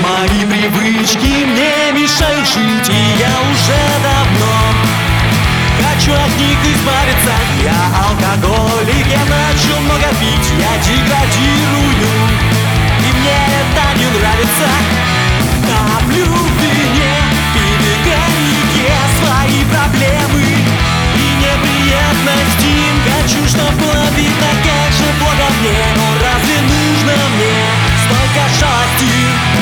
Мои привычки мне мешают жить, и я уже давно хочу от них избавиться. Я алкоголик, я начал много пить, я деградирую, и мне это не нравится. Топлю в вине и веганике свои проблемы и неприятности. Хочу, чтоб было видно, как же плохо мне, но разве нужно мне столько жалости?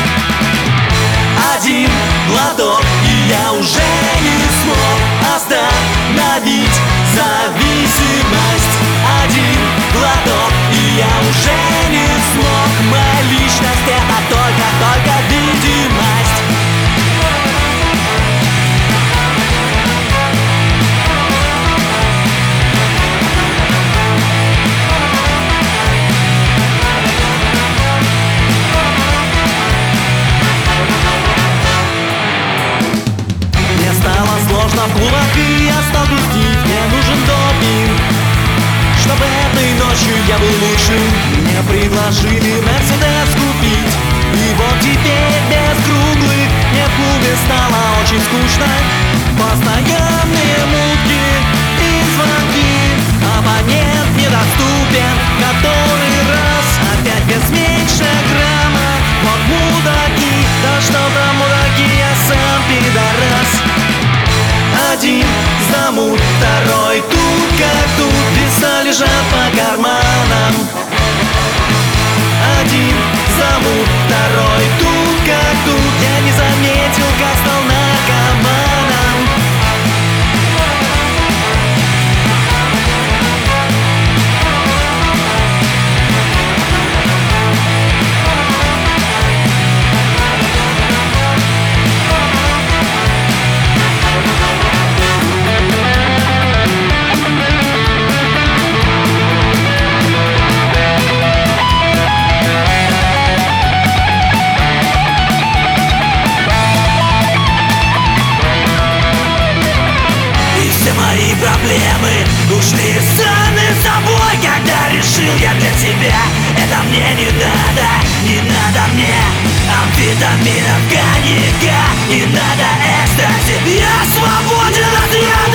Один глоток, и я уже не смог остановить зависимость. Один глоток, и я уже не смог. Моя личность — это только видимость. В клубах и я стал грустить, мне нужен допинг, чтобы этой ночью я был лучше. Мне предложили Мерседес купить, и вот теперь без круглых мне в клубе стало очень скучно. Постоянные мутки и звонки, абонент недоступен который раз. Опять без меньше грамма, вот мудаки, да что там мудаки, я сам пидорас. Один замут, второй тут как тут, веса лежат по карманам. Один замут, второй тут как тут, я не заметил, как стал наркоманом. Проблемы ушли сами собой, когда решил я для тебя. Это мне не надо мне амфетаминов, коньяка, не надо экстази. Я свободен от яда.